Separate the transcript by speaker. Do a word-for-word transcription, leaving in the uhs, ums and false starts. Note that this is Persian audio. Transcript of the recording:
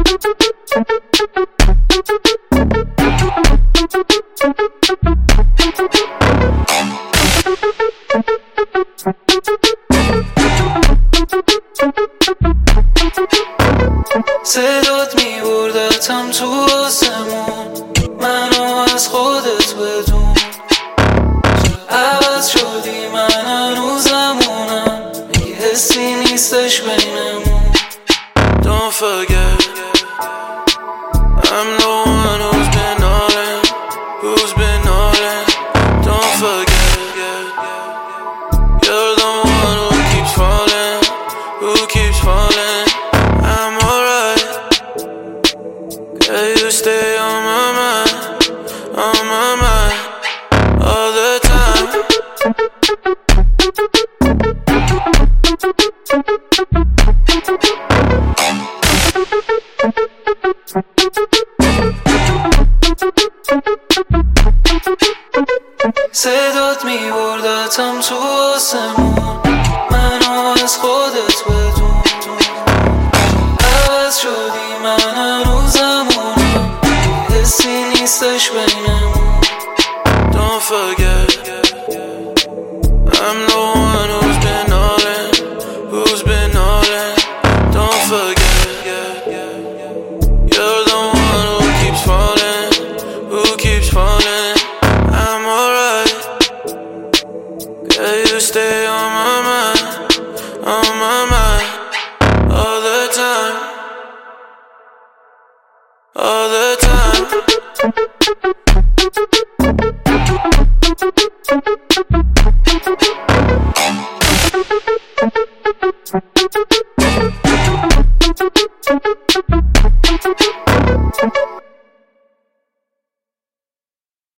Speaker 1: صدات میبردتم تو آسمون، منو از خودت بدون. عوض شدی من هنوزمونم، میگی حسی نیستش بینمون. Don't forget I'm the one who's been all in, who's been all in. Don't forget you're the one who keeps falling, who keeps falling. I'm alright, yeah, you stay on my mind, on my mind all the time. صدات میبردتم تو آسمون، منو از خودت بدون. عوض شدی من هنوزمونم، حسی نیستش بینمون. Don't forget I'm the one who's been all in, who's been all in. Don't forget you're the one who keeps falling, who keeps falling. I'm alright, yeah, you stay on my mind, on my mind all the time, all the time.
Speaker 2: Thank you.